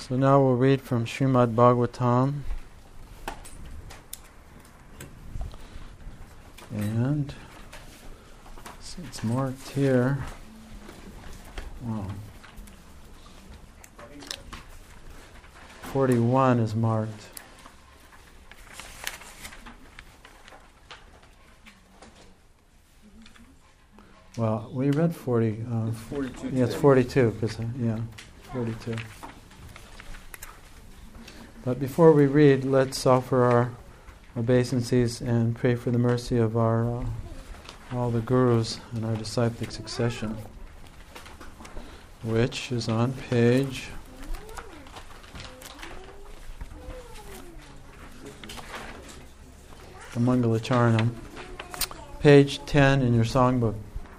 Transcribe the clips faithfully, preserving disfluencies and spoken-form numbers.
So now we'll read from Srimad Bhagavatam. And it's marked here. Wow. forty-one is marked. Well, we read forty. Uh, it's forty-two. Yeah, it's forty-two. Cause, uh, yeah, forty-two. But before we read, let's offer our obeisances and pray for the mercy of our uh, all the gurus and our disciplic succession, which is on page the Mangalacharanam, page ten in your songbook.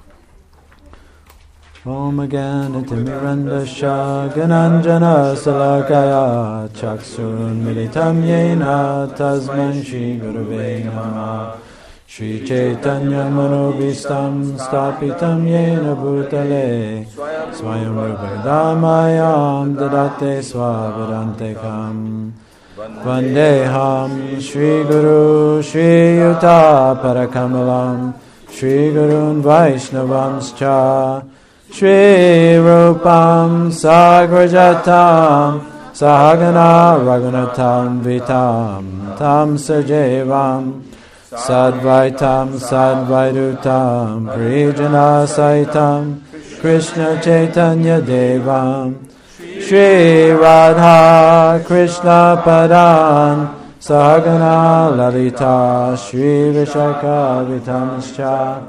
Om Agana Timirandasya Gananjana Salakaya Chaksun Militam Yena Tasman Shri Gurave Namah Shri Chaitanya Manobhistam Stapitam Yena Bhutale Swayam Rupadamayam Dadate Swavadantekam Vandeham Shri Guru Shri Yuta Parakamalam Shri Gurun Vaishnavamscha Shri Rupam Sagrajatam Sahagana Raghunatam Vitam Tam Sajevam Sadvaitam Sadvaidutam Prijana Saitam Krishna Chaitanya Devam Shri Radha Krishna Padan Sahagana Lalita Shri Vishaka Vitamascha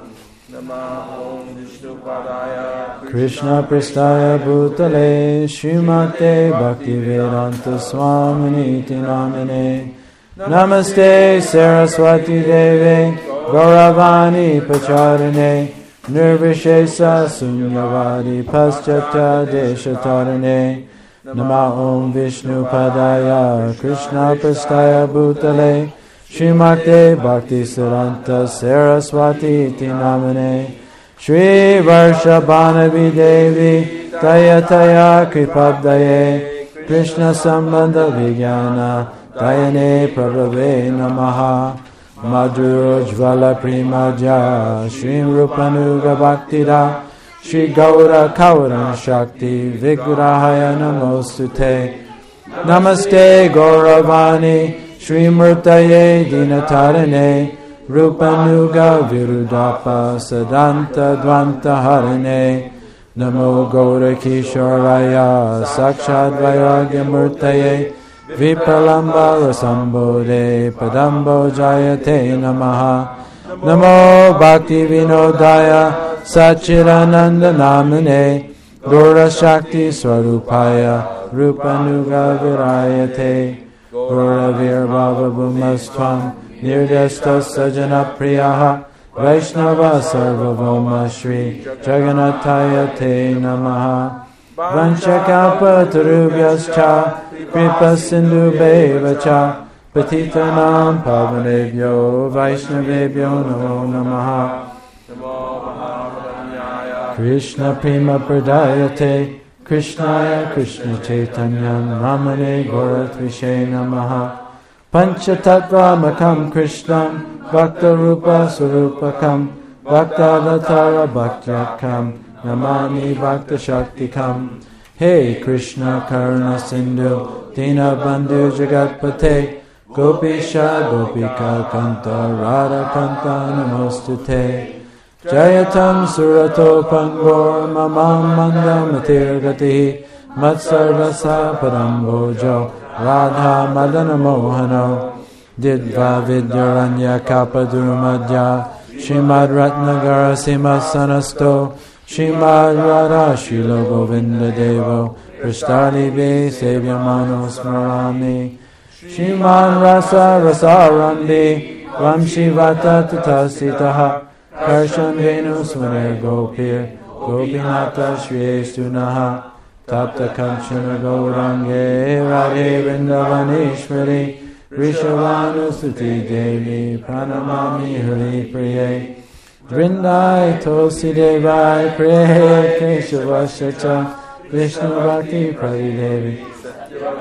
Krishna Pristaya Bhutale Srimate Bhaktivedanta Swamini Namine Namaste Saraswati Deve Gauravani Pacharane Nirvishesa Sunyavadi Paschata Deshatarane Nama Om Vishnu Padaya Krishna Pristaya Bhutale Srimate Bhakti Siddhanta Saraswati Namine Shri Varshabhanavi Devi Tayataya Kripabdaye Krishna Sambandha Vijnana Dayane Prabhave Namaha Madhurojvala Primaja Shri Rupanuga Bhaktida Shri Gaura Kauran Shakti Vigrahaya Namostute Namaste Gauravani Shri Murtaye Dinatarane Rupanuga Virudapa Sadanta Dvanta Harane Namo Gaura Kishoraya Sakshad Vairagya Murtaye Vipalamba Rasambode Padambo Jayate Namaha Namo Bhakti Vinodaya Sachirananda Namane Gaura Shakti Swarupaya Rupanuga Virayate Gaura Virbhava Bhumastvam Nirdesta Sajana Priyaha Vaishnava Sarvabhauma Shri Jagannataya Te Namaha Vanchakalpa Tarubhyascha Kripa Sindhu Bevacha Patitanam Pavanebhyo Vaishnavebhyo Namo Namaha Krishna Prima Pradayate Krishnaya Krishna Chaitanyam Ramane Goratvishé Namaha Panchatattva Makam Krishnam Bhakta Rupa Surupakam Bhakta Vatara Bhaktyakam Namani Bhakta Shaktikam Hey Krishna Karuna Sindhu Dina Bandhu Jagatpate Gopisha Gopika Kanta Radha Kanta Namostute Jayatam Surato Pangor Mamam Manda Matirgati Matsarvasa Padambojo Radha Madana Mohano Didva Vidyaranya Kapadurumadya Shrimad Ratnagara Simasanasto Shrimad Radha Shilo Govinda Devo Prashtali Ve Sevyamano Smarami Shrimad Rasa Rasarambi Ramshivata Tatasitaha Karshan Venu Swaner Gopir Gopinata Shriyestunaha Tapta Kanchana Gaurange Radhe Vrindavaneshwari Rishavanu Suti Devi Pranamami Hari Priye Vrindai Tosi Devai Priye Keshavashacha Vishnu Bhakti Pradi Devi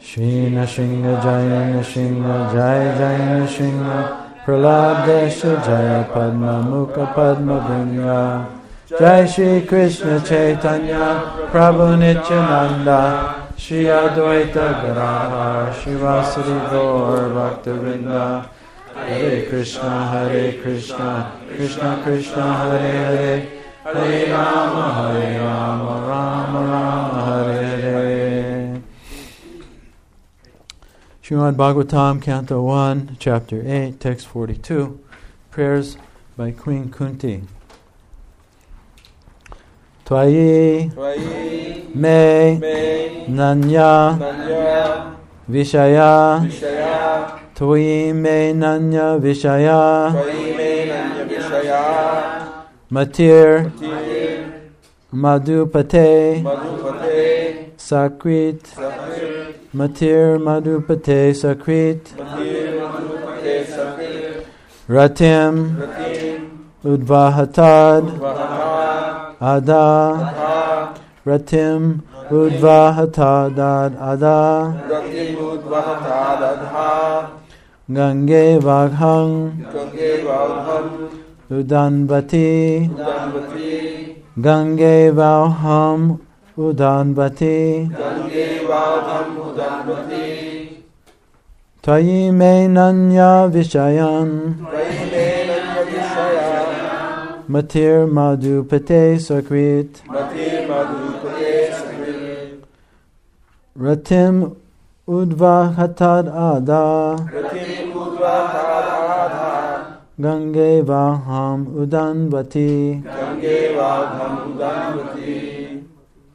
Shri Nrsimha Jaya Nrsimha Jaya Jaya Nrsimha Pralabdesha Jaya Padma Mukha Padma Bhunya Jai Shri Krishna Chaitanya Prabhu Nityananda Shri Advaita Gadadhar Shivasari Gaur Bhaktivinoda Hare Krishna Hare Krishna Krishna Krishna Hare Hare Hare Rama Hare Rama Rama Rama Hare Hare. Srimad Bhagavatam, Canto one, Chapter eight, Text forty-two. Prayers by Queen Kunti. Tvayi, Tvayi me, me nanya, nanya vishaya, vishaya Tvayi me nanya vishaya, Tvayi me nanya vishaya matir, Matir madhupate, Madhupate sakrit, Sakrit matir madhupate sakrit, Matir Madhupate Sakrit ratim, Ratim udvahatad, Vahatad ada, Adha ratim, udvahatadad ada, Ratim Udvahatad Adha gange vaghang, Gange Vaudham udanvati, Udanvati gange vauham, udanvati, Gange Vaudham Udanvati Tvayi me nanya vishayan, Tvayi me nanya vishaya matir madhupate sakrit, Matir Madhupate Sakrit ratim udvahatad ada, Ratim Udvahatad Adha gange vaham udanvati, Gange Vaudham Udanvati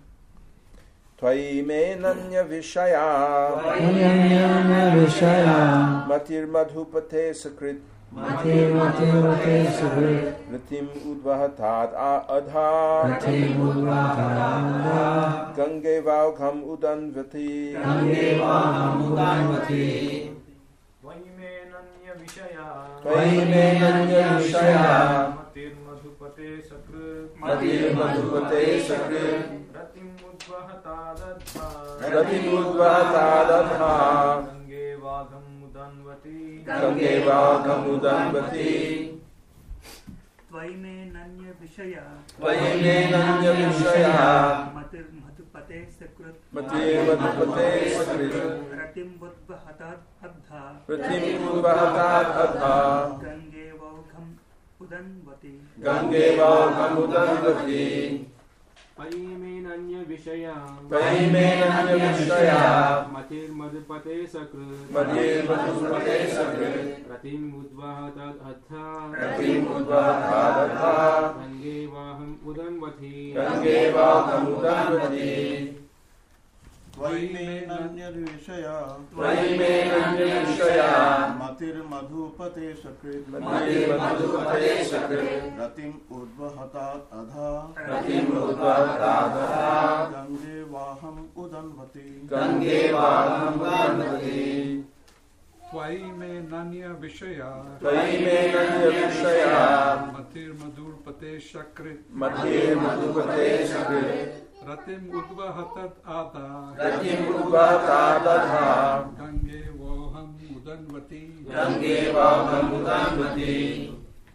Tvayi me nanya vishaya nanya vishayan, Matir Madhupate Sakrit matir madhupate sakrit, Ratim Udvahatad Adha ratim udvahatad ada, Gange Vaudham Udanvati gange vaham udanvati, Tvayi me nanya vishaya Tvayi me nanya vishaya Matir madhupate sakrit Matir Madhupate Sakrit Ratim udvahatadadha Ratim Udvahatad Adha Gange vagham udanvati Gange Vagham Udanvati Tvayi me nanya vishaya Tvayi me nanya vishaya Matir madhupate sakrit Matir Madhupate Sakrit Ratim budvahatad adha Ratim Udvahatad Adha Gange vaugham udanvati Gange Vagham Udanvati Tvayi me nanya vishaya Tvayi me nanya vishaya Matir madhupate sakrit Matir Madhupate Sakrit Ratim udvahatad adha Ratim Udvahatad Adha Gange vaham udanvati Gange Vagham Udanvati Tvayi me nanya vishaya Tvayi me nanya vishaya Matir madhupate sakrit Matir Madhupate Sakrit Ratim udvahatad adha Ratim Udvahatad Adha Gange vaham udanvati Gange Vagham Udanvati Tvayi me nanya vishaya Tvayi me nanya vishaya Matir madhurpate shakrit Matir Madhupate Sakrit Ratim udvahatad ada Ratim Udvahatad Adha Gange voham udanvati Gange Vagham Udanvati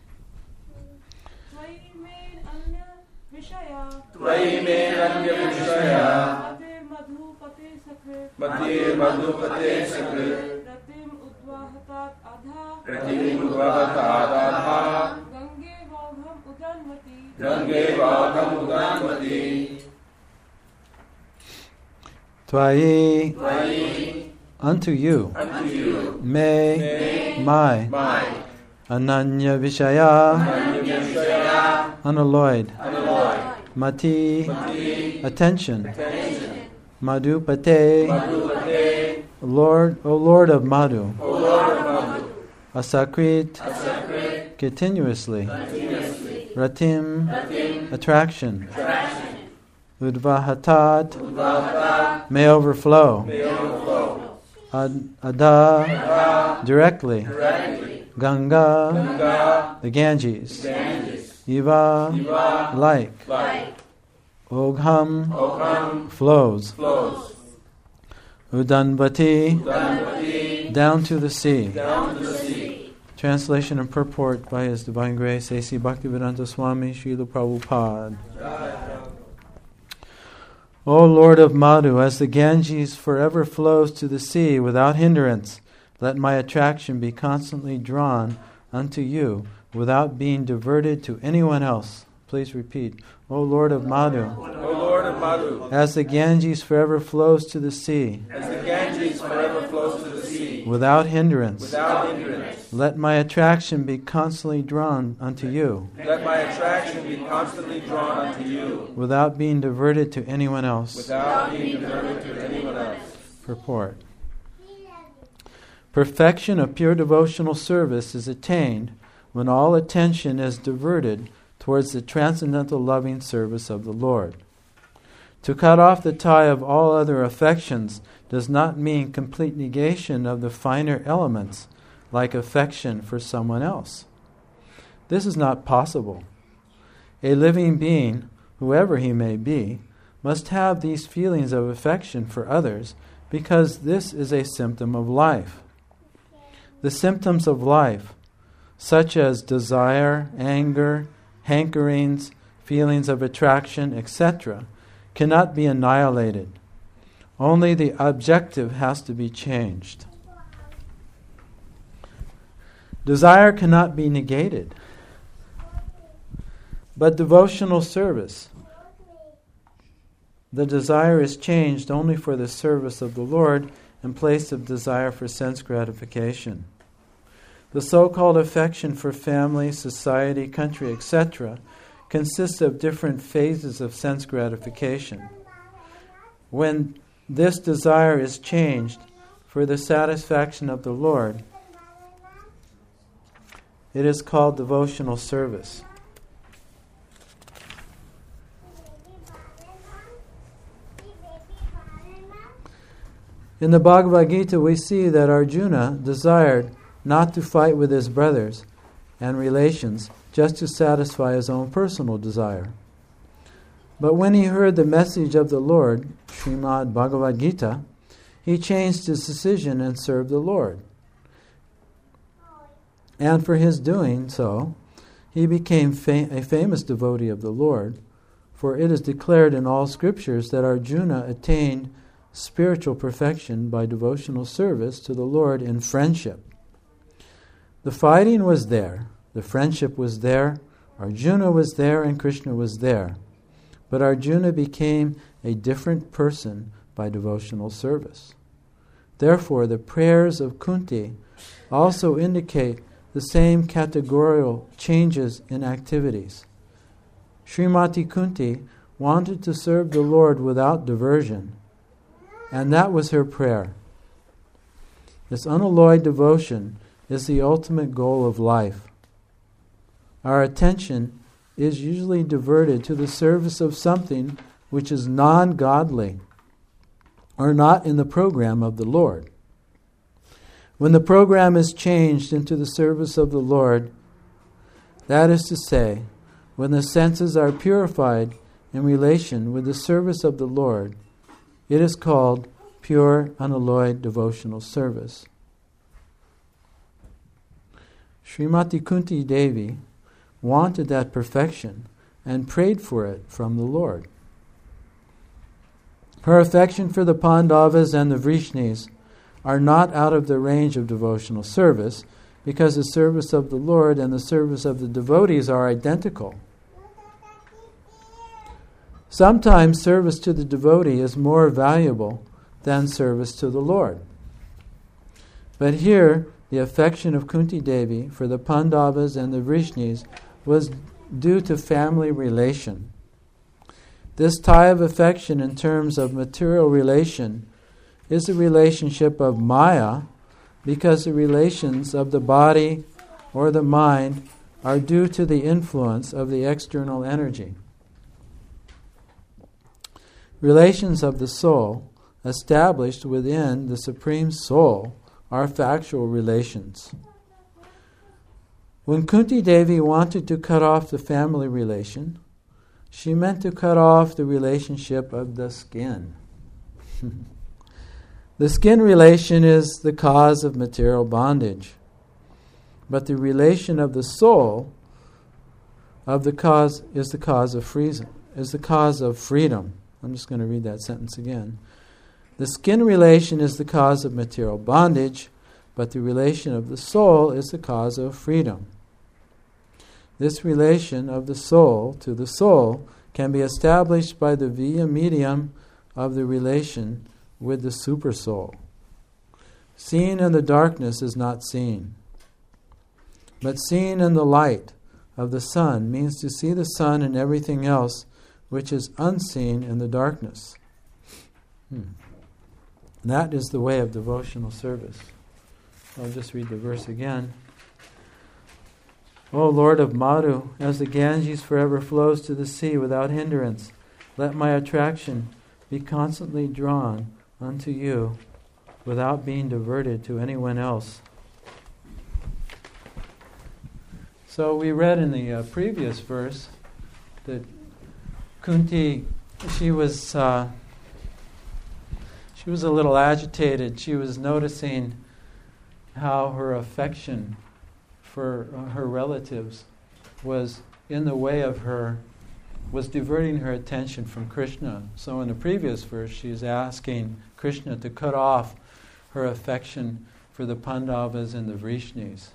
Tvayi me nanya vishaya Tvayi me nanya vishaya Matir madhupate sakrit Matir Madhupate Sakrit Ratim udvahatad adha Ratim Udvahatad Adha Gange vagham udanvati Gange Vagham Udanvati Tvayi, Tvayi unto you, unto you me, me my, my ananya vishaya, Nanya vishaya unalloyed, Unalloyed mati, Mati attention, Attention madhupate, Madhupate Lord, O Lord of Madhu, O Lord of Madhu asakrit, Asakrit continuously, Continuously ratim, Ratim attraction, Attraction udvahatat, Udvahatad may overflow, May overflow Ad, ada, Adha directly, Directly Ganga, Ganga the Ganges, Ganges Iva, Iva like, Like Ogham, Ogham flows, Flows Udanvati, Udanvati, down to the sea. down to the sea. Translation and purport by His Divine Grace A C Bhaktivedanta Swami Srila Prabhupada. O Lord of Madhu, as the Ganges forever flows to the sea without hindrance, let my attraction be constantly drawn unto you without being diverted to anyone else. Please repeat. O Lord of Madhu, O Lord of Madhu, as the Ganges forever flows to the sea as the Ganges forever flows to the sea, without hindrance, without hindrance, let my attraction be constantly drawn unto you let my attraction be constantly drawn unto you, without being diverted to anyone else. without being diverted to anyone else. Purport. Perfection of pure devotional service is attained when all attention is diverted towards the transcendental loving service of the Lord. To cut off the tie of all other affections does not mean complete negation of the finer elements, like affection for someone else. This is not possible. A living being, whoever he may be, must have these feelings of affection for others because this is a symptom of life. The symptoms of life, such as desire, anger, hankerings, feelings of attraction, et cetera, cannot be annihilated. Only the objective has to be changed. Desire cannot be negated, but devotional service, the desire is changed only for the service of the Lord in place of desire for sense gratification. The so-called affection for family, society, country, et cetera consists of different phases of sense gratification. When this desire is changed for the satisfaction of the Lord, it is called devotional service. In the Bhagavad Gita, we see that Arjuna desired not to fight with his brothers and relations just to satisfy his own personal desire. But when he heard the message of the Lord, Srimad Bhagavad Gita, he changed his decision and served the Lord. And for his doing so, he became fa- a famous devotee of the Lord, for it is declared in all scriptures that Arjuna attained spiritual perfection by devotional service to the Lord in friendship. The fighting was there, the friendship was there, Arjuna was there, and Krishna was there. But Arjuna became a different person by devotional service. Therefore, the prayers of Kunti also indicate the same categorical changes in activities. Srimati Kunti wanted to serve the Lord without diversion, and that was her prayer. This unalloyed devotion is the ultimate goal of life. Our attention is usually diverted to the service of something which is non-godly or not in the program of the Lord. When the program is changed into the service of the Lord, that is to say, when the senses are purified in relation with the service of the Lord, it is called pure, unalloyed devotional service. Srimati Kunti Devi wanted that perfection and prayed for it from the Lord. Her affection for the Pandavas and the Vrishnis are not out of the range of devotional service because the service of the Lord and the service of the devotees are identical. Sometimes service to the devotee is more valuable than service to the Lord. But here, the affection of Kunti Devi for the Pandavas and the Vrishnis was due to family relation. This tie of affection in terms of material relation is the relationship of Maya because the relations of the body or the mind are due to the influence of the external energy. Relations of the soul established within the Supreme Soul are factual relations. When Kunti Devi wanted to cut off the family relation, she meant to cut off the relationship of the skin. The skin relation is the cause of material bondage, but the relation of the soul of the cause is the cause of freedom. Is the cause of freedom. I'm just going to read that sentence again. The skin relation is the cause of material bondage, but the relation of the soul is the cause of freedom. This relation of the soul to the soul can be established by the via medium of the relation with the supersoul. Seeing in the darkness is not seen, but seeing in the light of the sun means to see the sun and everything else which is unseen in the darkness. Hmm. That is the way of devotional service. I'll just read the verse again. O Lord of Madhu, as the Ganges forever flows to the sea without hindrance, let my attraction be constantly drawn unto you without being diverted to anyone else. So we read in the uh, previous verse that Kunti, she was uh, she was a little agitated. She was noticing how her affection for uh, her relatives was in the way of her, was diverting her attention from Krishna. So in the previous verse, she's asking Krishna to cut off her affection for the Pandavas and the Vrishnis.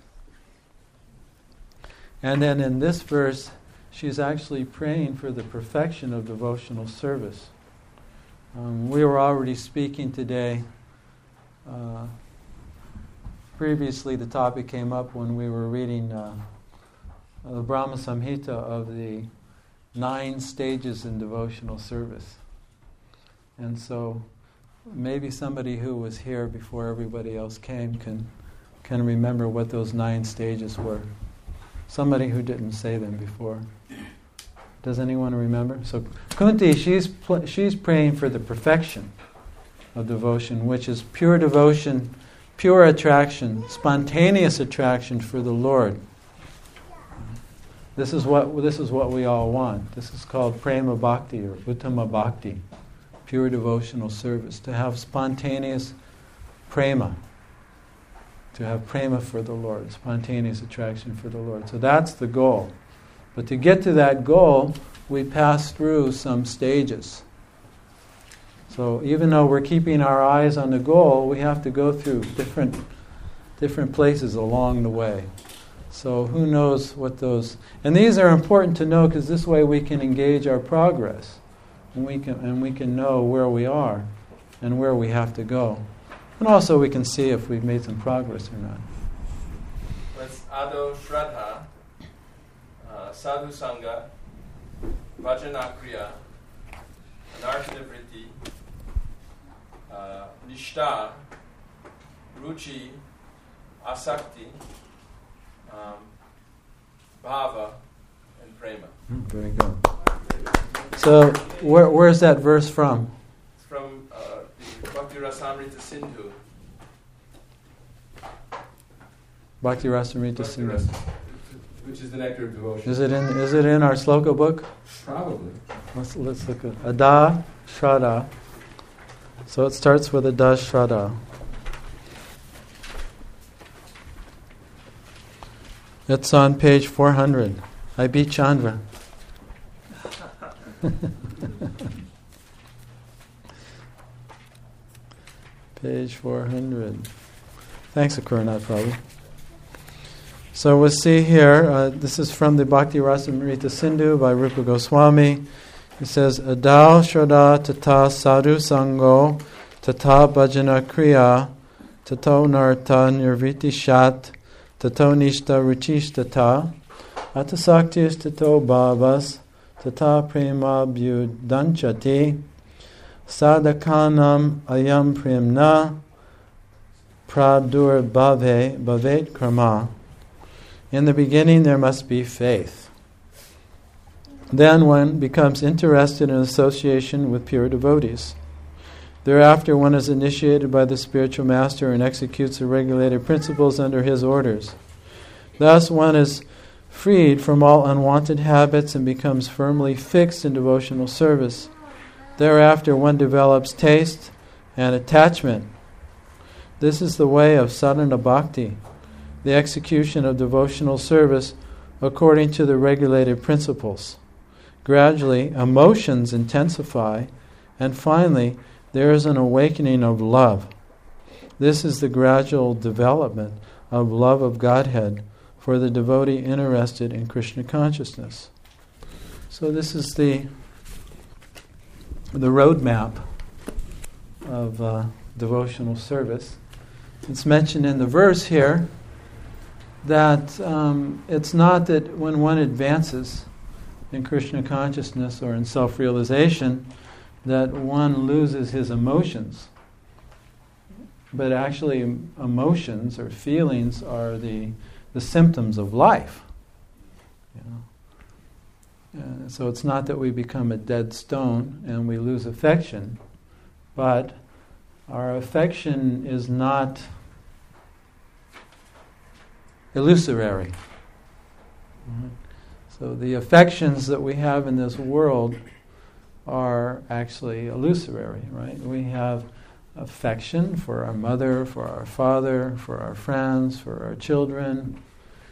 And then in this verse, she's actually praying for the perfection of devotional service. Um, we were already speaking today. Uh, previously, the topic came up when we were reading uh, the Brahma Samhita of the nine stages in devotional service. And so maybe somebody who was here before everybody else came can can remember what those nine stages were. Somebody who didn't say them before. Does anyone remember? So Kunti, she's pl- she's praying for the perfection of devotion, which is pure devotion, pure attraction, spontaneous attraction for the Lord. This is what this is what we all want. This is called prema bhakti or uttama bhakti, pure devotional service. To have spontaneous prema, to have prema for the Lord, spontaneous attraction for the Lord. So that's the goal. But to get to that goal, we pass through some stages. So even though we're keeping our eyes on the goal, we have to go through different different places along the way. So who knows what those... And these are important to know because this way we can engage our progress. And we can and we can know where we are and where we have to go. And also we can see if we've made some progress or not. That's Ado Shraddha, uh, Sadhu Sangha, Vajana Kriya, Anarthana Vritti, uh, Nishta, Ruchi, Asakti, um, Bhava, and Prema. Mm, very good. So where where's that verse from? It's from uh, the Bhakti Rasamrita Sindhu. Bhakti Rasamrita Bhakti Sindhu. Ras- which is the nectar of devotion. Is it in is it in our sloka book? Probably. Let's let's look at Ada Shraddha. So it starts with Ada Shraddha. It's on page four hundred. I beat Chandra. Page four hundred. Thanks, Akurnath, probably. So we'll see here, uh, this is from the Bhakti Rasamrita Sindhu by Rupa Goswami. It says, Adao Shraddha tata sadhu sango tata bhajana kriya tato narta nirviti shat tato nishta ruchish tata atasaktis tato bhavas tata prema bhyudanchati sadhakanam ayam premna pradur bhave bhavet krama. In the beginning there must be faith. Then one becomes interested in association with pure devotees. Thereafter one is initiated by the spiritual master and executes the regulated principles under his orders. Thus one is freed from all unwanted habits and becomes firmly fixed in devotional service. Thereafter one develops taste and attachment This is the way of sadhana bhakti, the execution of devotional service according to the regulated principles. Gradually, emotions intensify, and finally, there is an awakening of love. This is the gradual development of love of Godhead for the devotee interested in Krishna consciousness. So this is the the roadmap of uh, devotional service. It's mentioned in the verse here that um, it's not that when one advances in Krishna consciousness or in self-realization that one loses his emotions. But actually emotions or feelings are the the symptoms of life. You know? Uh, so it's not that we become a dead stone and we lose affection, but our affection is not illusory. Right? So the affections that we have in this world are actually illusory, right? We have affection for our mother, for our father, for our friends, for our children.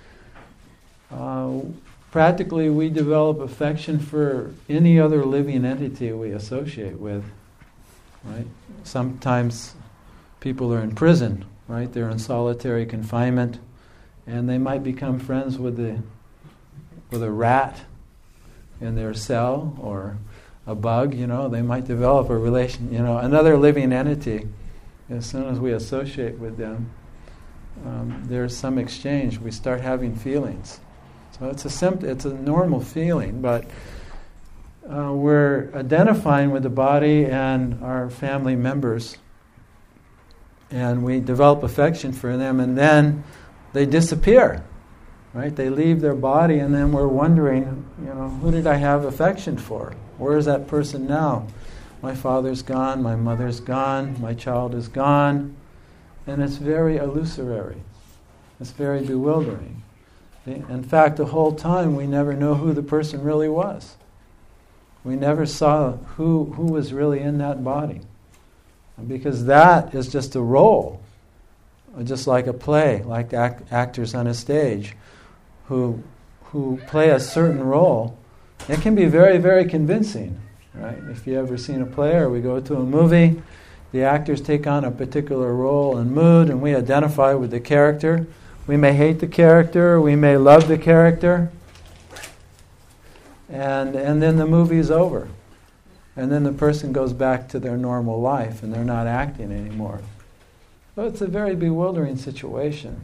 Uh, practically, we develop affection for any other living entity we associate with, right? Sometimes people are in prison, right? They're in solitary confinement, and they might become friends with the with a rat in their cell or a bug, you know, they might develop a relation, you know, another living entity. As soon as we associate with them, um, there's some exchange. We start having feelings. So it's a simp- it's a normal feeling, but uh, we're identifying with the body and our family members, and we develop affection for them, and then they disappear. Right? They leave their body, and then we're wondering, you know, who did I have affection for? Where is that person now? My father's gone, my mother's gone, my child is gone. And it's very illusory. It's very bewildering. In fact, the whole time we never know who the person really was. We never saw who, who was really in that body. Because that is just a role, just like a play, like act, actors on a stage who who play a certain role. It can be very, very convincing, right? If you ever seen a play or we go to a movie, the actors take on a particular role and mood, and we identify with the character. We may hate the character, we may love the character, and and then the movie's over. And then the person goes back to their normal life, and they're not acting anymore. So it's a very bewildering situation.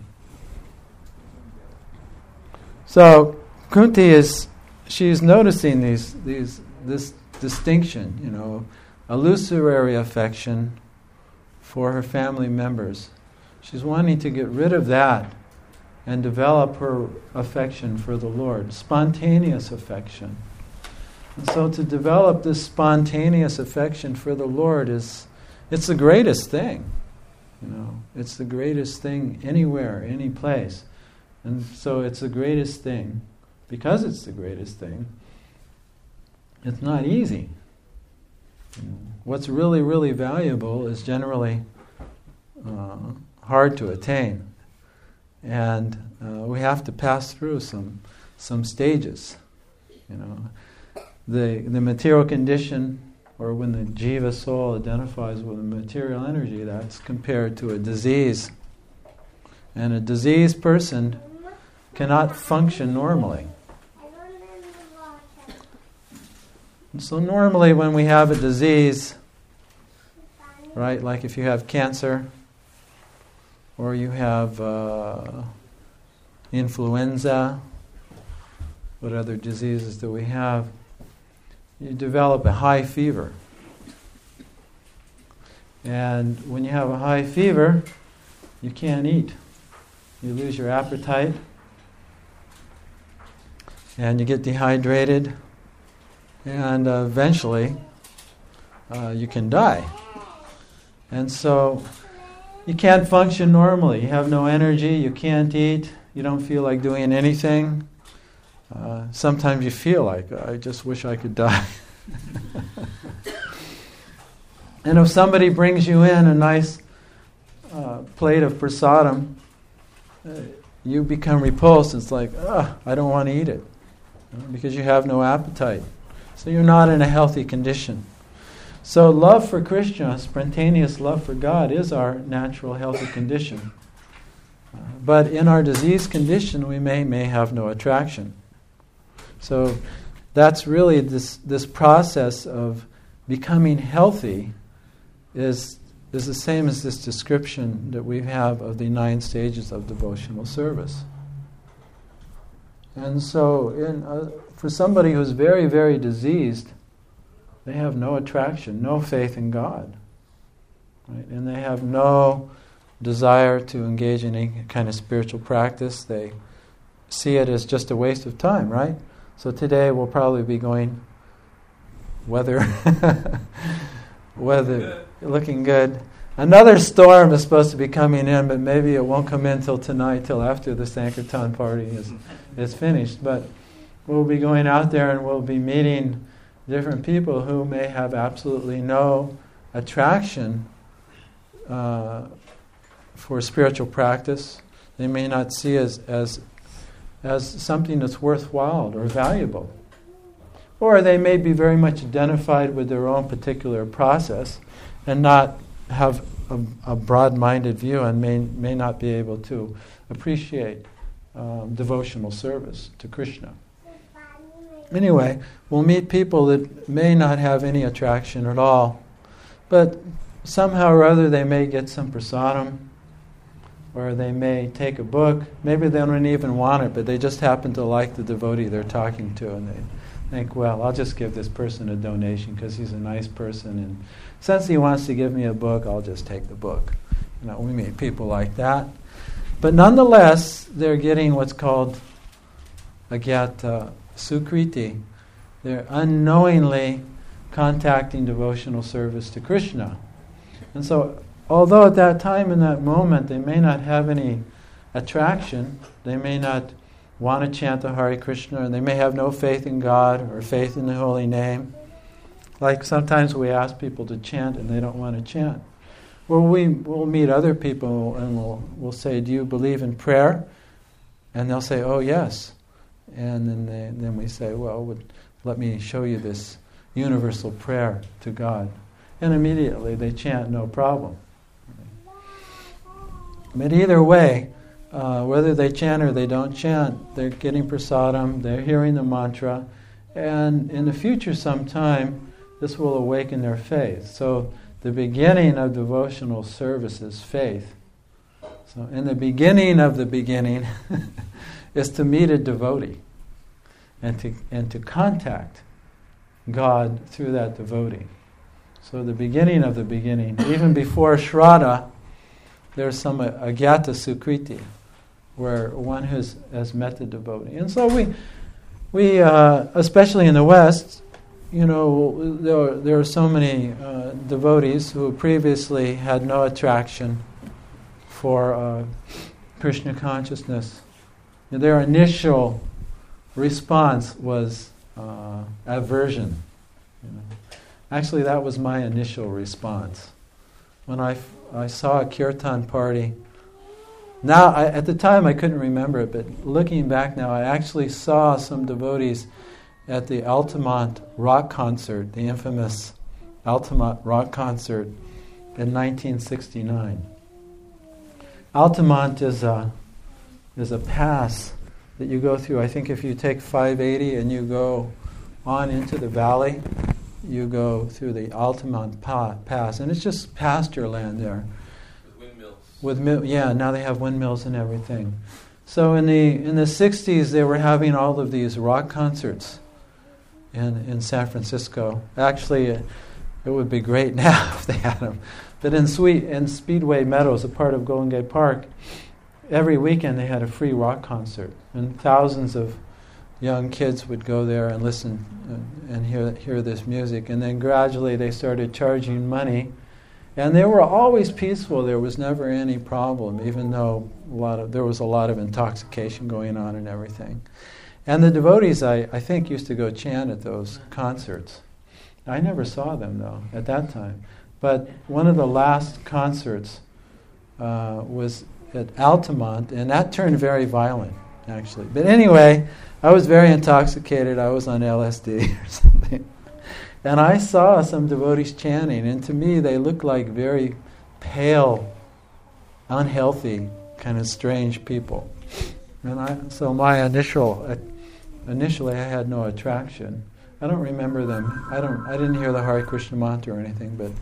So Kunti is, she's noticing these, these, this distinction, you know, illusory affection for her family members. She's wanting to get rid of that and develop her affection for the Lord, spontaneous affection. And so to develop this spontaneous affection for the Lord is, it's the greatest thing. You know, it's the greatest thing anywhere, any place. And so it's the greatest thing. Because it's the greatest thing, it's not easy. You know, what's really, really valuable is generally uh, hard to attain. And uh, we have to pass through some some stages. You know, the the material condition, or when the jiva soul identifies with the material energy, that's compared to a disease. And a diseased person cannot function normally. And so normally when we have a disease, right, like if you have cancer, or you have uh, influenza, what other diseases do we have? You develop a high fever. And when you have a high fever, you can't eat. You lose your appetite, and you get dehydrated, and uh, eventually uh, you can die. And so you can't function normally. You have no energy, you can't eat, you don't feel like doing anything. Uh, sometimes you feel like, I just wish I could die. And if somebody brings you in a nice uh, plate of prasadam, uh, you become repulsed. It's like, ah, I don't want to eat it, you know, because you have no appetite. So you're not in a healthy condition. So love for Krishna, spontaneous love for God, is our natural healthy condition. Uh, but in our disease condition, we may may have no attraction. So that's really this this process of becoming healthy is is the same as this description that we have of the nine stages of devotional service. And so, in uh, for somebody who's very, very diseased, they have no attraction, no faith in God, right? And they have no desire to engage in any kind of spiritual practice. They see it as just a waste of time, right? So today we'll probably be going weather, weather looking good. Another storm is supposed to be coming in, but maybe it won't come in till tonight, till after the Sankirtan party is is finished. But we'll be going out there and we'll be meeting different people who may have absolutely no attraction uh, for spiritual practice. They may not see as as as something that's worthwhile or valuable. Or they may be very much identified with their own particular process and not have a, a broad-minded view and may may not be able to appreciate um, devotional service to Krishna. Anyway, we'll meet people that may not have any attraction at all, but somehow or other they may get some prasadam, or they may take a book. Maybe they don't even want it, but they just happen to like the devotee they're talking to, and they think, well, I'll just give this person a donation because he's a nice person, and since he wants to give me a book, I'll just take the book. You know, we meet people like that. But nonetheless, they're getting what's called agyata sukriti. They're unknowingly contacting devotional service to Krishna. And so, although at that time, in that moment, they may not have any attraction, they may not want to chant the Hare Krishna, and they may have no faith in God or faith in the holy name. Like sometimes we ask people to chant and they don't want to chant. Well, we, we'll meet other people and we'll, we'll say, do you believe in prayer? And they'll say, oh, yes. And then they, then we say, well, would, let me show you this universal prayer to God. And immediately they chant, no problem. But either way, uh, whether they chant or they don't chant, they're getting prasadam, they're hearing the mantra, and in the future sometime, this will awaken their faith. So the beginning of devotional service is faith. So in the beginning of the beginning is to meet a devotee and to and to contact God through that devotee. So the beginning of the beginning, even before Shraddha, there's some agyata sukriti, where one has, has met the devotee. And so we, we uh, especially in the West, you know, there are, there are so many uh, devotees who previously had no attraction for uh, Krishna consciousness. And their initial response was uh, aversion. You know. Actually, that was my initial response. When I, f- I saw a kirtan party, now, I, at the time I couldn't remember it, but looking back now, I actually saw some devotees at the Altamont rock concert, the infamous Altamont rock concert in nineteen sixty-nine. Altamont is a, is a pass that you go through. I think if you take five eighty and you go on into the valley, you go through the Altamont pa- Pass, and it's just pasture land there. With windmills. With mil- yeah, now they have windmills and everything. So in the in the sixties, they were having all of these rock concerts in in San Francisco. Actually, it, it would be great now if they had them. But in Sweet in Speedway Meadows, a part of Golden Gate Park, every weekend they had a free rock concert, and thousands of young kids would go there and listen and, and hear hear this music. And then gradually they started charging money, and they were always peaceful. There was never any problem, even though a lot of there was a lot of intoxication going on and everything. And the devotees, I, I think, used to go chant at those concerts. I never saw them though at that time. But one of the last concerts uh, was at Altamont, and that turned very violent, actually. But anyway, I was very intoxicated. I was on L S D or something. And I saw some devotees chanting, and to me they looked like very pale, unhealthy, kind of strange people. And I, so my initial, uh, initially I had no attraction. I don't remember them. I don't. I didn't hear the Hare Krishna mantra or anything. But,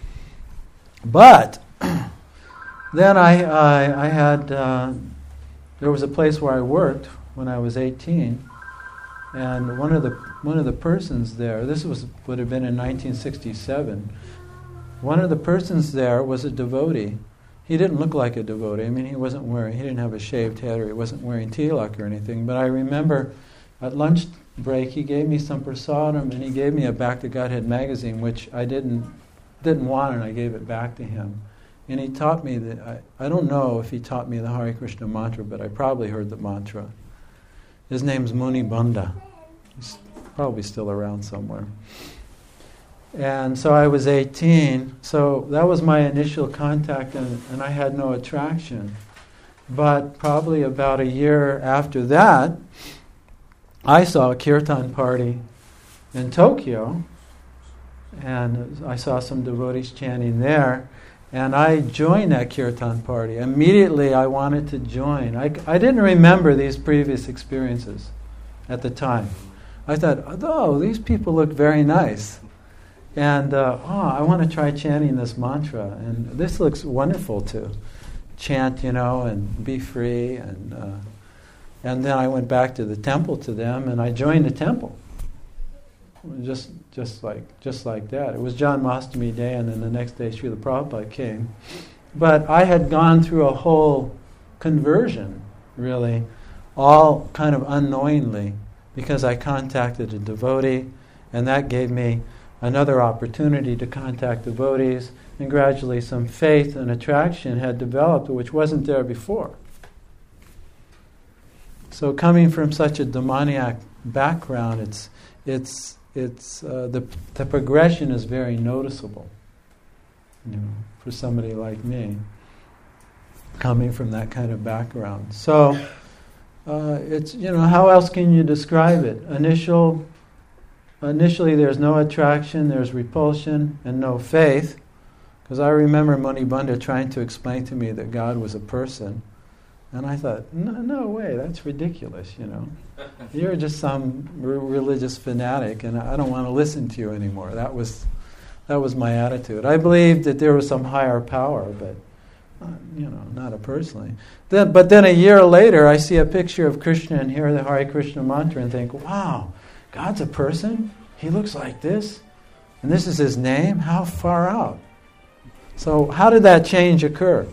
but then I, I, I had. Uh, there was a place where I worked when I was eighteen, and one of the one of the persons there. This was would have been in nineteen sixty-seven. One of the persons there was a devotee. He didn't look like a devotee. I mean, he wasn't wearing. He didn't have a shaved head, or he wasn't wearing tilak or anything. But I remember at lunch break, he gave me some prasadam, and he gave me a Back to Godhead magazine, which I didn't didn't want, and I gave it back to him. And he taught me that, I, I don't know if he taught me the Hare Krishna mantra, but I probably heard the mantra. His name's Muni Banda. He's probably still around somewhere. And so I was eighteen, so that was my initial contact, and, and I had no attraction. But probably about a year after that, I saw a kirtan party in Tokyo, and I saw some devotees chanting there, and I joined that kirtan party. Immediately I wanted to join. I, I didn't remember these previous experiences at the time. I thought, oh, these people look very nice. And, uh, oh, I want to try chanting this mantra, and this looks wonderful to chant, you know, and be free, and... Uh, And then I went back to the temple to them, and I joined the temple. Just, just like, just like that. It was John Mastami Day, and then the next day Srila Prabhupada came. But I had gone through a whole conversion, really, all kind of unknowingly, because I contacted a devotee, and that gave me another opportunity to contact devotees, and gradually some faith and attraction had developed, which wasn't there before. So coming from such a demoniac background, it's it's it's uh, the the progression is very noticeable, you know, for somebody like me, coming from that kind of background. So uh, it's, you know, how else can you describe it? Initial, initially, there's no attraction, there's repulsion, and no faith. Because I remember Muni Banda trying to explain to me that God was a person. And I thought, no, no way, that's ridiculous, you know. You're just some r- religious fanatic, and I don't want to listen to you anymore. That was that was my attitude. I believed that there was some higher power, but, uh, you know, not a personally. Then, but then a year later, I see a picture of Krishna and hear the Hare Krishna mantra and think, wow, God's a person? He looks like this? And this is his name? How far out? So how did that change occur?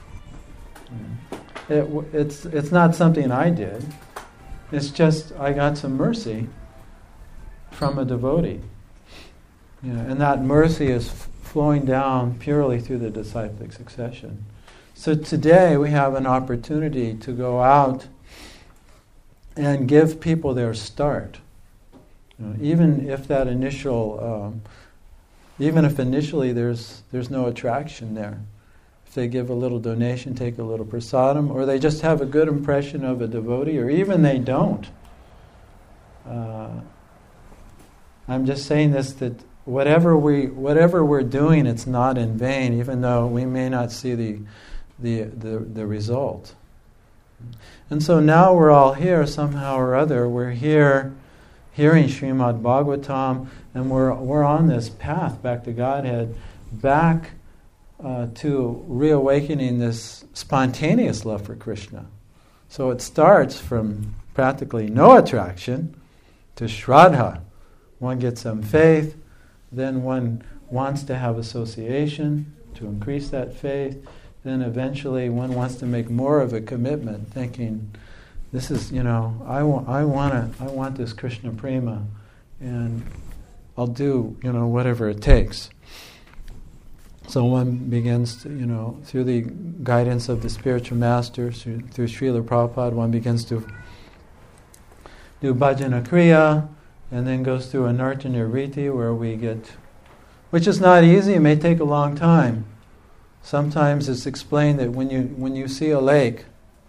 It, it's it's not something I did. It's just I got some mercy from a devotee, you know, and that mercy is f- flowing down purely through the disciplic succession. So today we have an opportunity to go out and give people their start, you know, even if that initial, um, even if initially there's there's no attraction there. If they give a little donation, take a little prasadam, or they just have a good impression of a devotee, or even they don't. Uh, I'm just saying this, that whatever we whatever we're doing, it's not in vain, even though we may not see the the the, the result. And so now we're all here somehow or other. We're here hearing Srimad Bhagavatam, and we're we're on this path back to Godhead, back Uh, to reawakening this spontaneous love for Krishna. So it starts from practically no attraction to Shraddha. One gets some faith, then one wants to have association to increase that faith, then eventually one wants to make more of a commitment, thinking, this is, you know, I want, I want to, I want this Krishna prema, and I'll do, you know, whatever it takes. So one begins to, you know, through the guidance of the spiritual masters, through, through Srila Prabhupada, one begins to do bhajana kriya, and then goes through a nartya nirvriti where we get, which is not easy, it may take a long time, Sometimes it's explained that when you when you see a lake,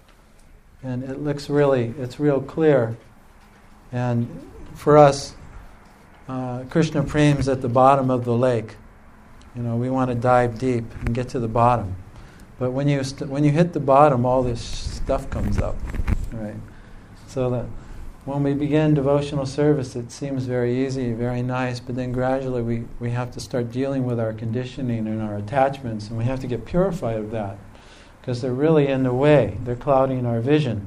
and it looks really, it's real clear, and for us, uh, Krishna Prem's at the bottom of the lake. You know, we want to dive deep and get to the bottom. But when you st- when you hit the bottom, all this stuff comes up, right? So that when we begin devotional service, it seems very easy, very nice, but then gradually we, we have to start dealing with our conditioning and our attachments, and we have to get purified of that, because they're really in the way. They're clouding our vision.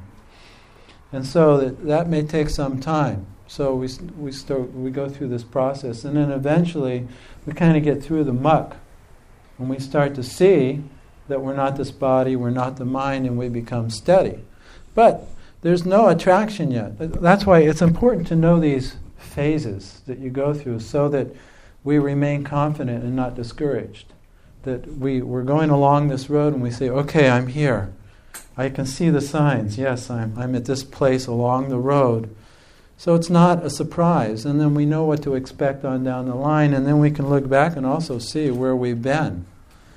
And so that, that may take some time. So we we start we go through this process, and then eventually we kind of get through the muck, and we start to see that we're not this body, we're not the mind, and we become steady. But there's no attraction yet. That's why it's important to know these phases that you go through, so that we remain confident and not discouraged. That we, we're going along this road and we say, okay, I'm here. I can see the signs. Yes, I'm, I'm at this place along the road. So it's not a surprise. And then we know what to expect on down the line, and then we can look back and also see where we've been.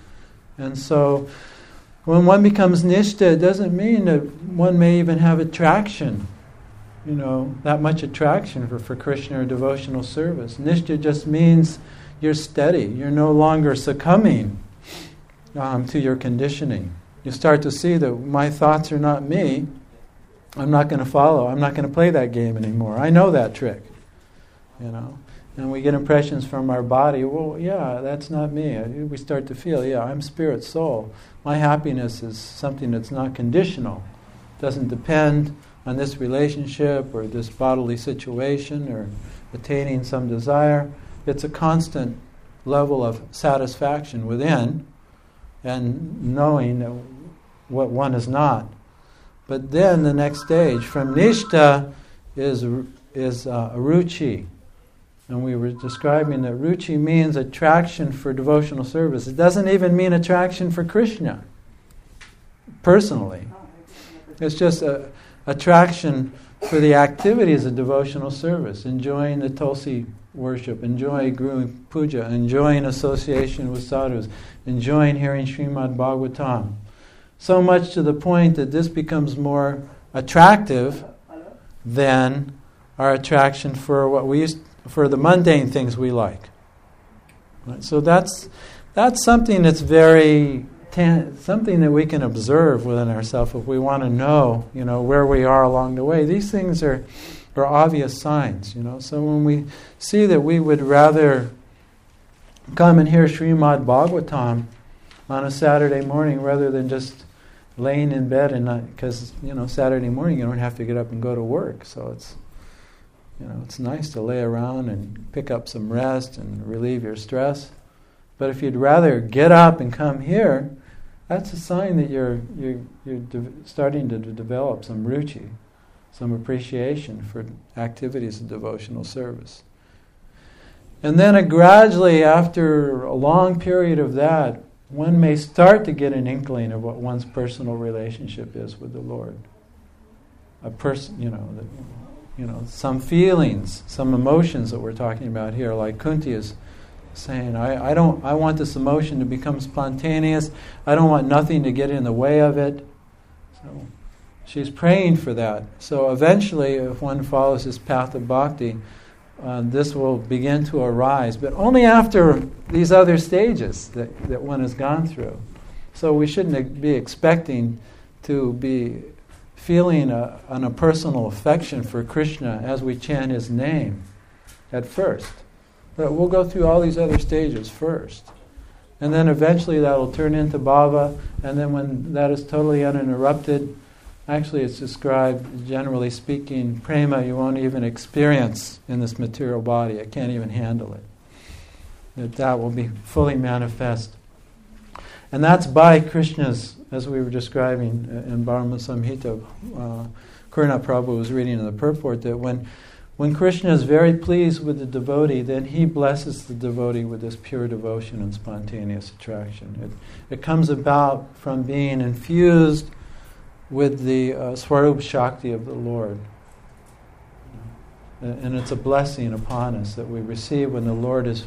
And so when one becomes nishta, it doesn't mean that one may even have attraction, you know, that much attraction for, for Krishna or devotional service. Nishta just means you're steady. You're no longer succumbing um, to your conditioning. You start to see that my thoughts are not me. I'm not going to follow. I'm not going to play that game anymore. I know that trick, you know. And we get impressions from our body. Well, yeah, that's not me. We start to feel, yeah, I'm spirit soul. My happiness is something that's not conditional. It doesn't depend on this relationship or this bodily situation or attaining some desire. It's a constant level of satisfaction within and knowing that what one is not. But then the next stage from nishta is is uh, ruchi. And we were describing that ruchi means attraction for devotional service. It doesn't even mean attraction for Krishna, personally. It's just a attraction for the activities of devotional service, enjoying the Tulsi worship, enjoying Guru Puja, enjoying association with sadhus, enjoying hearing Srimad Bhagavatam. So much to the point that this becomes more attractive than our attraction for what we used for the mundane things we like. Right? So that's that's something that's very tan- something that we can observe within ourselves if we want to know, you know, where we are along the way. These things are are obvious signs, you know. So when we see that we would rather come and hear Srimad Bhagavatam on a Saturday morning rather than just laying in bed and not, because, you know, Saturday morning you don't have to get up and go to work, so it's You know, it's nice to lay around and pick up some rest and relieve your stress. But if you'd rather get up and come here, that's a sign that you're you're, you're de- starting to de- develop some ruchi, some appreciation for activities of devotional service. And then uh, gradually, after a long period of that, one may start to get an inkling of what one's personal relationship is with the Lord. A person, you know, the, you know, some feelings, some emotions that we're talking about here, like Kunti is saying, I, I don't I want this emotion to become spontaneous. I don't want nothing to get in the way of it. So she's praying for that. So eventually, if one follows this path of bhakti, uh, this will begin to arise, but only after these other stages that, that one has gone through. So we shouldn't be expecting to be feeling a, an, a personal affection for Krishna as we chant his name at first. But we'll go through all these other stages first. And then eventually that will turn into bhava, and then when that is totally uninterrupted, actually it's described, generally speaking, prema you won't even experience in this material body. It can't even handle it. That that will be fully manifest. And that's by Krishna's, as we were describing in Bharama Samhita, uh, Kurna Prabhu was reading in the purport that when when Krishna is very pleased with the devotee, then he blesses the devotee with this pure devotion and spontaneous attraction. It, it comes about from being infused with the uh, Swarup Shakti of the Lord. And it's a blessing upon us that we receive when the Lord is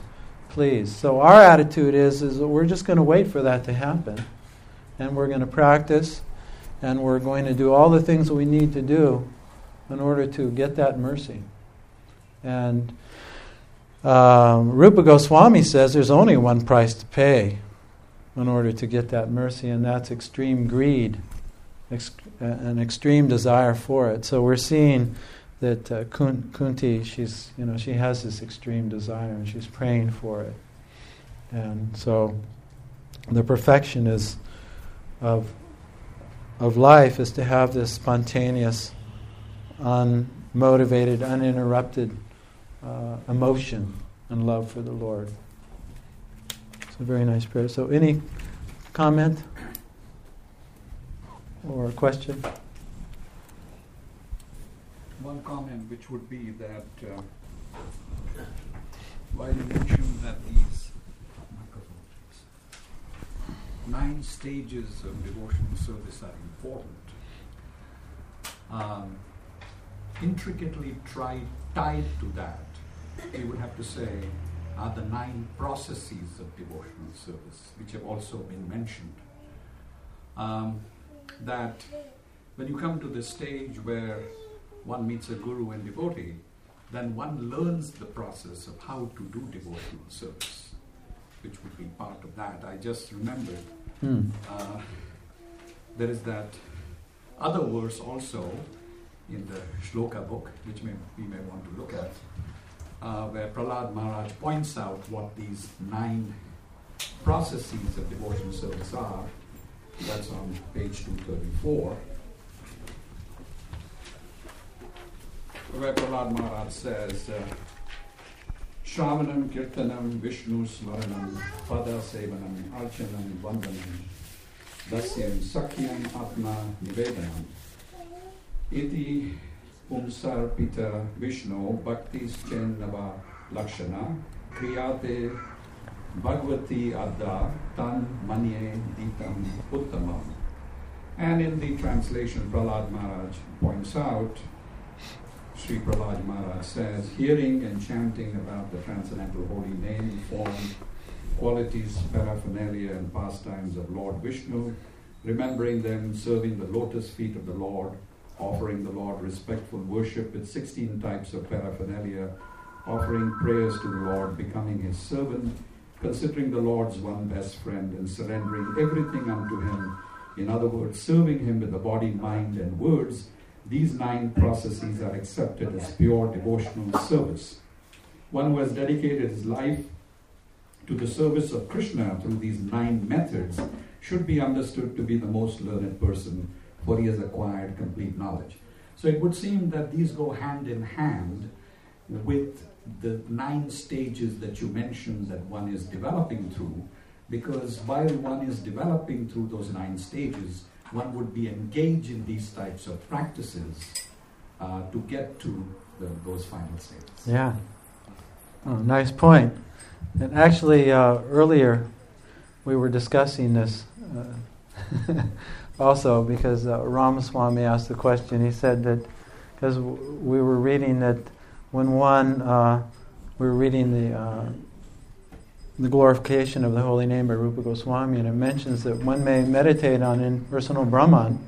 pleased. So our attitude is, is that we're just going to wait for that to happen. And we're going to practice, and we're going to do all the things that we need to do in order to get that mercy. And um, Rupa Goswami says there's only one price to pay in order to get that mercy, and that's extreme greed, ex- an extreme desire for it. So we're seeing that uh, Kunti, she's, you know, she has this extreme desire, and she's praying for it. And so the perfection is of of life is to have this spontaneous, unmotivated, uninterrupted uh, emotion and love for the Lord. It's a very nice prayer. So any comment or question? One comment which would be that uh, while you mentioned that these nine stages of devotional service are important, um, intricately tried, tied to that, we would have to say, are the nine processes of devotional service, which have also been mentioned. Um, that when you come to the stage where one meets a guru and devotee, then one learns the process of how to do devotional service, which would be part of that. I just remembered Hmm. uh, there is that other verse also in the Shloka book, which may, we may want to look at, uh, where Prahlad Maharaj points out what these nine processes of devotional service are. That's on page two thirty-four, where Prahlad Maharaj says, uh, Shravanam, Kirtanam, Vishnu Smaranam, Pada Sevanam, Archanam, Vandanam, Dasyam, Sakyam, Atma, Nivedanam. Iti Pumsarpita Vishnu Bhaktis Chennava Lakshana Kriyate Bhagavati Adda Tan Manye Ditam Uttamam. And in the translation, Prahlad Maharaj points out, Sri Prahlad Maharaj says, hearing and chanting about the transcendental holy name, form, qualities, paraphernalia, and pastimes of Lord Vishnu, remembering them, serving the lotus feet of the Lord, offering the Lord respectful worship with sixteen types of paraphernalia, offering prayers to the Lord, becoming his servant, considering the Lord's one best friend, and surrendering everything unto him, in other words, serving him with the body, mind, and words. These nine processes are accepted as pure devotional service. One who has dedicated his life to the service of Krishna through these nine methods should be understood to be the most learned person, for he has acquired complete knowledge. So it would seem that these go hand in hand with the nine stages that you mentioned that one is developing through, because while one is developing through those nine stages, one would be engaged in these types of practices uh, to get to the, those final stages. Yeah. Oh, nice point. And actually, uh, earlier we were discussing this uh, also because uh, Ramaswamy asked the question. He said that because w- we were reading that when one, uh, we were reading the uh, the glorification of the holy name by Rupa Goswami, and it mentions that one may meditate on impersonal Brahman,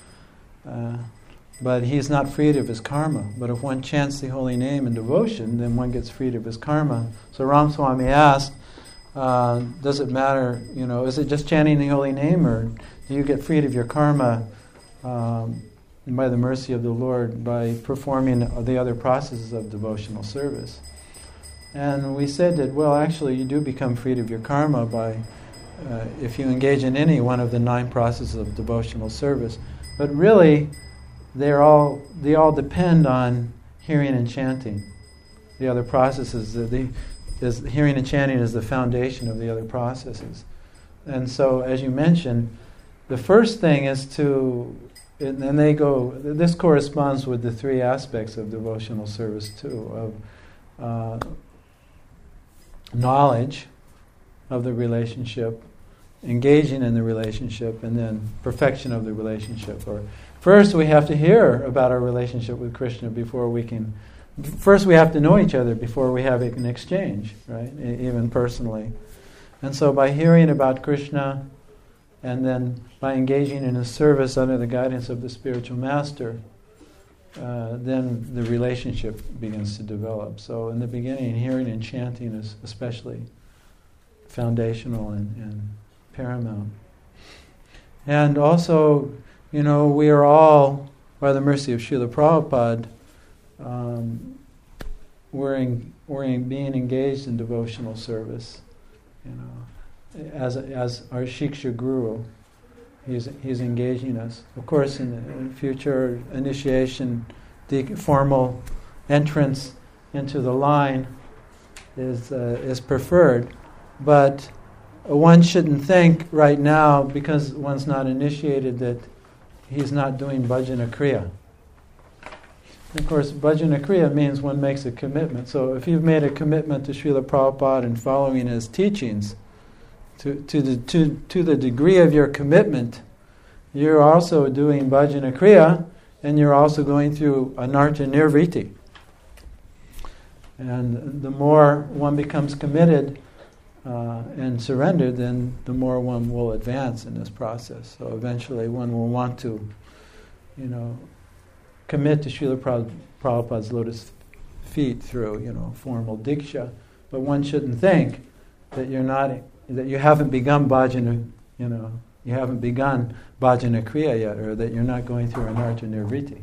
uh, but he is not freed of his karma. But if one chants the holy name in devotion, then one gets freed of his karma. So Ramaswamy asked, uh, does it matter, you know, is it just chanting the holy name, or do you get freed of your karma um, by the mercy of the Lord by performing the other processes of devotional service? And we said that, well, actually, you do become freed of your karma by uh, if you engage in any one of the nine processes of devotional service. But really, they're all they all depend on hearing and chanting. The other processes, the, the is hearing and chanting is the foundation of the other processes. And so, as you mentioned, the first thing is to, and they go. This corresponds with the three aspects of devotional service too, of uh, knowledge of the relationship, engaging in the relationship, and then perfection of the relationship. Or first, we have to hear about our relationship with Krishna before we can first we have to know each other before we have an exchange, right? E- even personally. And so by hearing about Krishna and then by engaging in his service under the guidance of the spiritual master, uh, then the relationship begins to develop. So in the beginning, hearing and chanting is especially foundational and, and paramount. And also, you know, we are all, by the mercy of Srila Prabhupada, um, we're, in, we're in being engaged in devotional service. You know, as as our Shiksha Guru, he's he's engaging us. Of course, in the in future initiation, the formal entrance into the line is uh, is preferred, but one shouldn't think right now, because one's not initiated, that he's not doing bhajana kriya. Of course, bhajana kriya means one makes a commitment. So if you've made a commitment to Srila Prabhupada and following his teachings, to, to, the, to, to the degree of your commitment, you're also doing bhajana kriya, and you're also going through anartha nirvriti. And the more one becomes committed uh, and surrendered, then the more one will advance in this process. So eventually one will want to, you know, commit to Srila Prabhupada's lotus feet through, you know, formal diksha, but one shouldn't think that you're not, that you haven't begun bhajana, you know, you haven't begun bhajana kriya yet, or that you're not going through anartha nirvriti.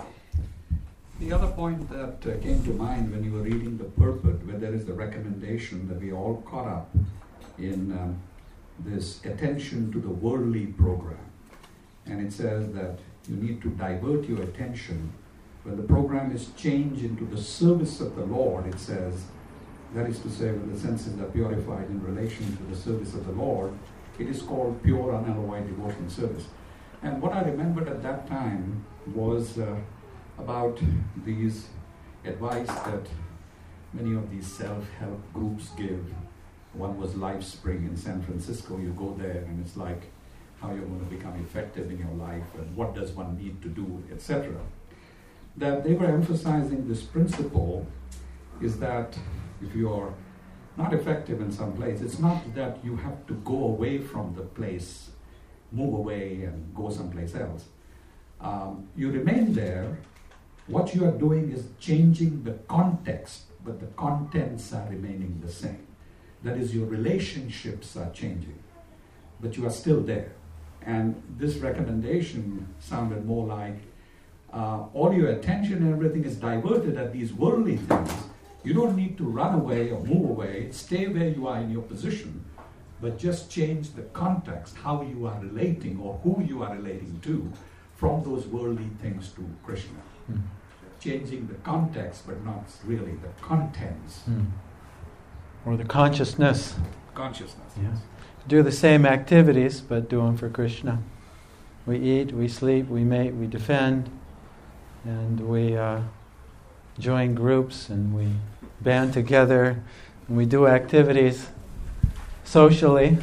The other point that uh, came to mind when you were reading the purport, where there is the recommendation that we all caught up in um, this attention to the worldly program, and it says that you need to divert your attention. When the program is changed into the service of the Lord, it says, that is to say, when the senses are purified in relation to the service of the Lord, it is called pure, unalloyed devotional service. And what I remembered at that time was uh, about these advice that many of these self-help groups give. One was LifeSpring in San Francisco. You go there and it's like, how you're going to become effective in your life and what does one need to do, et cetera. That they were emphasizing this principle is that if you're not effective in some place, it's not that you have to go away from the place, move away and go someplace else. Um, you remain there. What you are doing is changing the context, but the contents are remaining the same. That is, your relationships are changing, but you are still there. And this recommendation sounded more like uh, all your attention and everything is diverted at these worldly things. You don't need to run away or move away. Stay where you are in your position, but just change the context, how you are relating or who you are relating to from those worldly things to Krishna. Mm. Changing the context, but not really the contents. Mm. Or the consciousness. Consciousness. Yes. Do the same activities, but do them for Krishna. We eat, we sleep, we mate, we defend, and we uh, join groups, and we band together, and we do activities socially,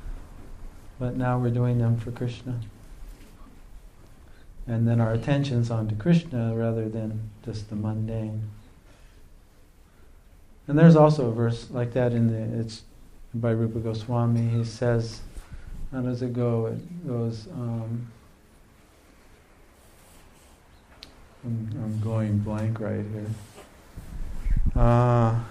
but now we're doing them for Krishna. And then our attention's on to Krishna rather than just the mundane. And there's also a verse like that in the, it's by Rupa Goswami. He says, how does it go? It goes, um, I'm, I'm going blank right here. Uh,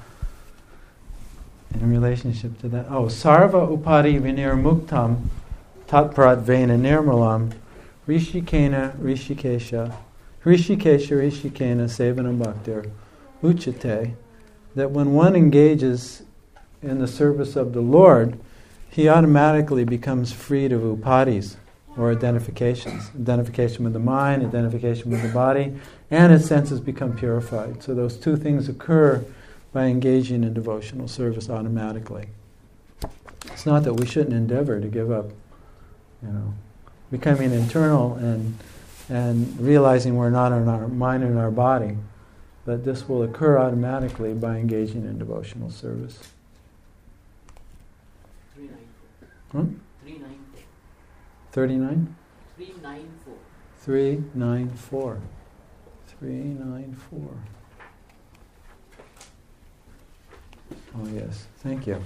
in relationship to that, oh, Sarva Upadi Vinir Muktam Tatprat Vena Nirmalam Rishikena Rishikesha Rishikesha Rishikena Sevanam Bhaktir Uchate, that when one engages in the service of the Lord, he automatically becomes freed of upadis, or identifications. Identification with the mind, identification with the body, and its senses become purified. So those two things occur by engaging in devotional service automatically. It's not that we shouldn't endeavor to give up, you know, becoming internal and and realizing we're not in our mind and our body, but this will occur automatically by engaging in devotional service. Hmm? thirty-nine? three ninety-four. three nine four. three nine four. Oh yes, thank you.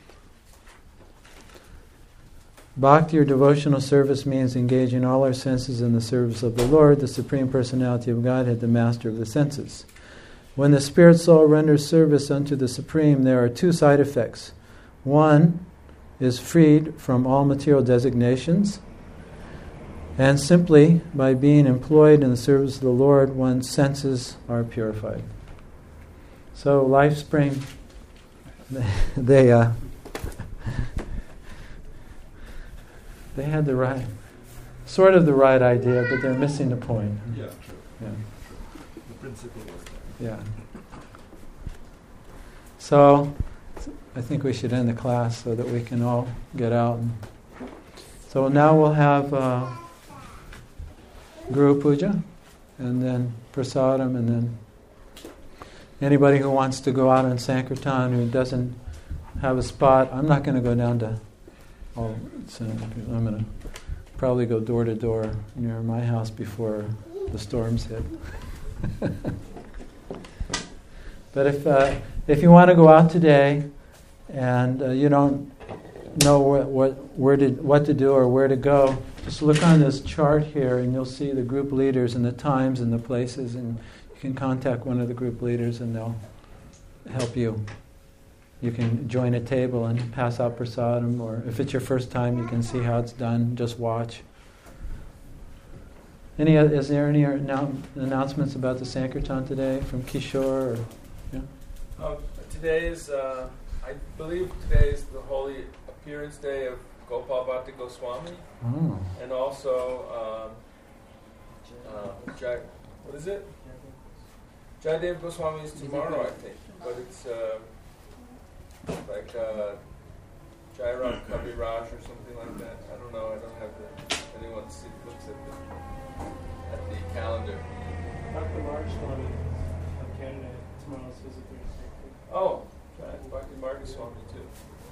Bhakti or devotional service means engaging all our senses in the service of the Lord, the Supreme Personality of Godhead, the Master of the senses. When the spirit soul renders service unto the Supreme, there are two side effects. One is freed from all material designations, and simply by being employed in the service of the Lord, one's senses are purified. So LifeSpring, they uh, they had the right, sort of the right idea, but they're missing the point. Yeah, true. Yeah. The principle was there. Yeah. So, I think we should end the class so that we can all get out. So now we'll have uh, Guru Puja, and then Prasadam, and then anybody who wants to go out on Sankirtan who doesn't have a spot. I'm not going to go down to all. So I'm going to probably go door to door near my house before the storms hit. But if uh, if you want to go out today, and uh, you don't know what, what where to what to do or where to go, just look on this chart here, and you'll see the group leaders and the times and the places, and you can contact one of the group leaders, and they'll help you. You can join a table and pass out prasadam, or if it's your first time, you can see how it's done. Just watch. Any is there any annou- announcements about the Sankirtan today from Kishore? Or, yeah? Um, today is, uh, I believe today is the holy appearance day of Gopal Bhatta Goswami, Oh. and also um, uh, Jai, what is it? Jayadev Goswami is tomorrow, I think, but it's uh, like uh, Jairam Kavi Raj or something like that. I don't know. I don't have the. If anyone see, looks at the at the calendar. Doctor Mark Swami of Canada tomorrow's visiting. Oh, Bhakti Marga Swami too.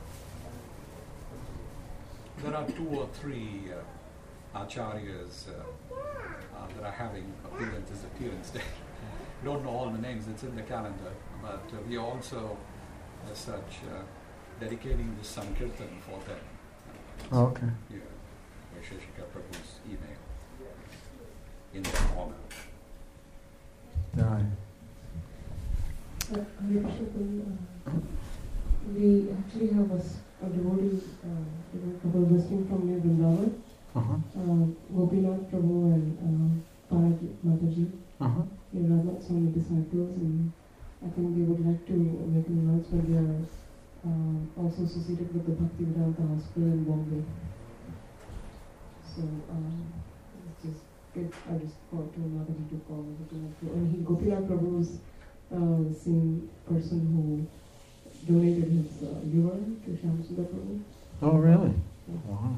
There are two or three uh, acharyas uh, uh, that are having appearances, appearance day. Don't know all the names, it's in the calendar, but uh, we are also, as such, uh, dedicating this Sankirtan for them. Uh, Oh, okay. Yeah, Vaisheshika Prabhu's email in their honor. Right. Uh, Hare Krishna, uh, we actually have a, s- a devotee, uh, you know, couple visiting from near Vrindavan, Uh-huh. uh, Gopinath Prabhu and uh, Parag Mataji. Uh-huh. They are not so many disciples, and I think they would like to make an announcement. They are uh, also associated with the Bhaktivedanta Hospital in Bombay. So, um, it's just good. I just thought to Mataji to call Gopinath Prabhu. And he, Gopinath Prabhu is uh, the same person who donated his uh, liver to Shyamsundar Prabhu. Oh, really? Wow.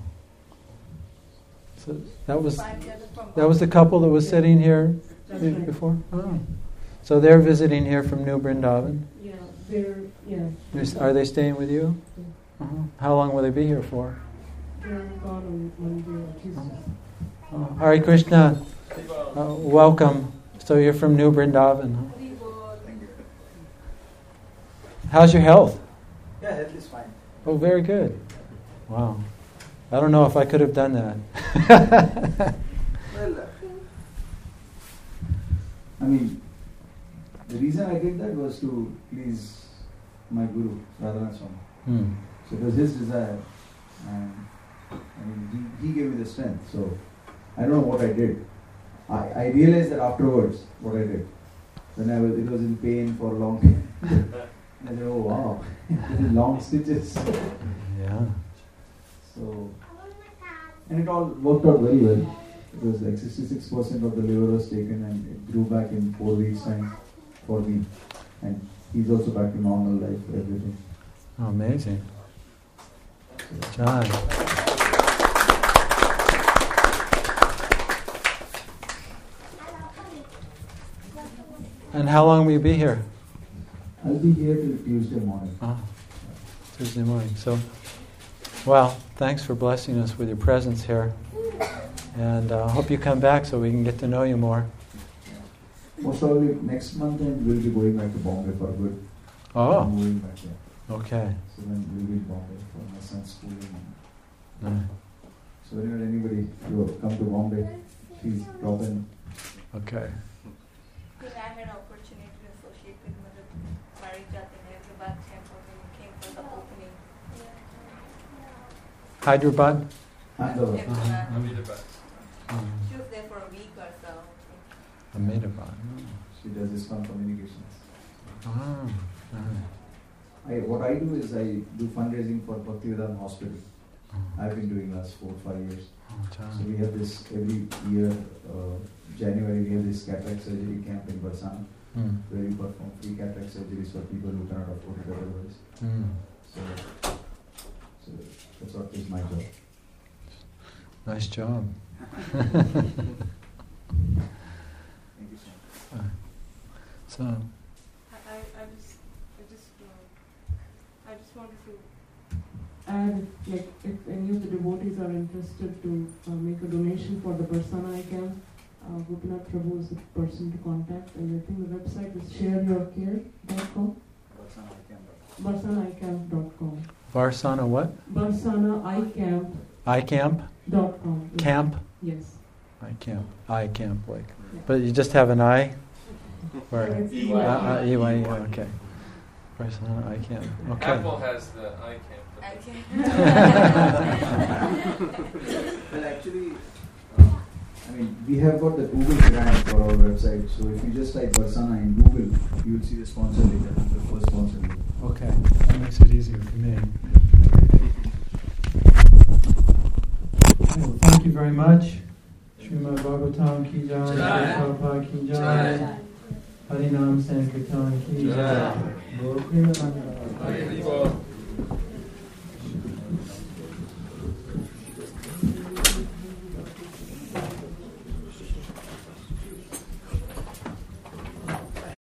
So that was that was the couple that was sitting here That's be- right. before. Oh. So they're visiting here from New Vrindavan. Yeah, they're, yeah. Is- Are they staying with you? Uh-huh. How long will they be here for? They're gone on Monday or Tuesday. Oh, Hare Krishna. Uh, welcome. So you're from New Vrindavan. Huh? How's your health? Yeah, health is fine. Oh, very good. Wow. I don't know if I could have done that. Well, uh, I mean, the reason I did that was to please my guru, Radhanath Swami. Hmm. So it was his desire, and I mean, he, he gave me the strength. So I don't know what I did. I, I realized that afterwards what I did. When I was, it was in pain for a long time. I said, oh wow, this is long stitches. Yeah. So, and it all worked out very well. It was like sixty-six percent of the liver was taken, and it grew back in four weeks' time for me. And he's also back to normal life, everything. Oh, amazing. John. And how long will you be here? I'll be here till Tuesday morning. Oh, Tuesday morning. So, well, thanks for blessing us with your presence here. And I uh, hope you come back so we can get to know you more. Most probably next month, and we'll be going back to Bombay for good. Oh, Moving back there. Okay. So then we will Bombay for my son's schooling. No. So whenever anybody to come to Bombay, please drop in. Okay. I think I had an opportunity to associate with Mother Marija in Hyderabad temple when we came for the opening. Hyderabad? Hyderabad. Hyderabad. Ahmedabad. She was there for a week or so. Ahmedabad. She does ISKCON communications. Ah. I, what I do is I do fundraising for Bhaktivedanta Hospital. Oh. I've been doing last four five years. Oh, So we have this every year, uh, January, we have this cataract surgery camp in Barsana, mm. where we perform free cataract surgeries for people who cannot afford it otherwise. Mm. So, so that's what is my job. Nice job. Thank you so much. So, I, I, I just, I just, uh, I just wanted to. And like, if any of the devotees are interested to uh, make a donation for the Barsana Eye Camp, uh, Gopinath Prabhu is the person to contact, and I think the website is share your care dot com. Barsana Eye Camp dot com. Varsana what? Barsana Eye Camp iCamp? dot com. Yes. Camp? Yes. iCamp. iCamp, like. Yeah. But you just have an I? Or It's uh, uh, E Y, okay. Varsana iCamp. Okay. Apple has the iCamp. I can. Well, actually, uh, I mean, we have got the Google brand for our website. So if you just type Barsana in Google, you will see the sponsor later, the first sponsor later. Okay, that makes it easier for me. Okay, well, thank you very much. Srimad Bhagavatam ki jai, Prabhupada ki jai, Harinam Sankirtan ki jai. Guru Premananda.